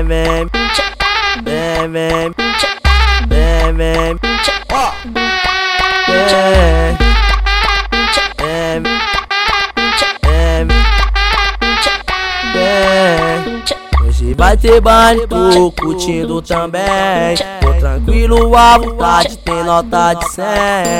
Hoje vai ter baile, tô curtindo também. Tô tranquilo à vontade, tem nota de 100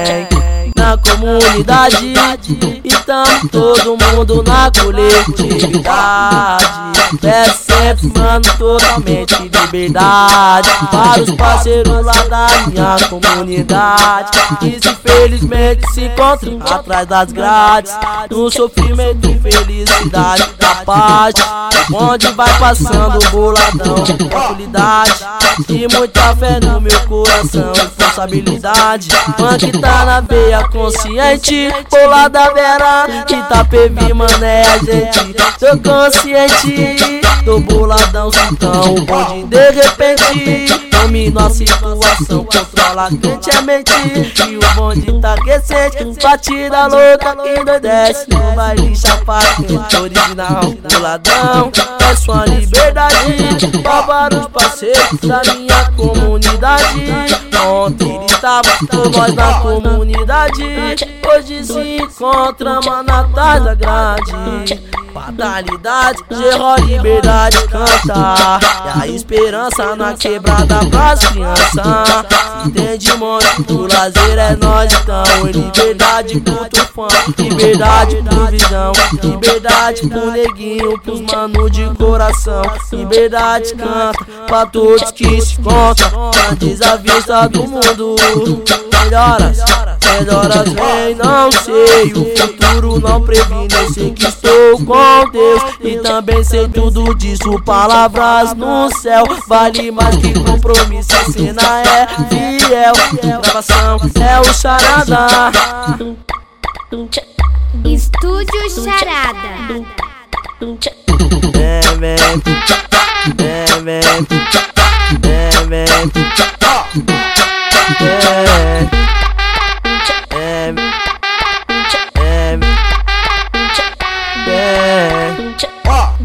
na comunidade, e tamo todo mundo na coletividade. É sempre, mano, totalmente liberdade para os parceiros lá da minha comunidade, que infelizmente se encontram atrás das grades, no sofrimento, felicidade da paz. Onde vai passando boladão, tranquilidade e muita fé no meu coração, responsabilidade. Funk tá na veia consciente, bolada vera, Itapevi, mané, a gente. Tô consciente, tô boladão, então o bonde de repente domina a situação, controla a quente a mente, e o bonde tá recente, batida louca que endoidece, no baile chapado, original, boladão. É sua liberdade, para os parceiros da minha comunidade. Ontem estava com nós na comunidade, hoje se encontra, mano, atrás da grade. Fatalidade, gerou liberdade, canta. E a esperança na quebrada pras crianças. Entende, mano, o lazer é nós, então. Liberdade pro fã, liberdade pro visão, liberdade pro neguinho, pros manos de coração. Liberdade canta pra todos que se contam, antes a vista do mundo. Melhoras vem, não sei, o futuro não previne. Eu sei que estou com Deus e também sei tudo disso. Palavras no céu vale mais que compromisso. A cena é fiel, gravação é o Charada. Estúdio Charada. Vem.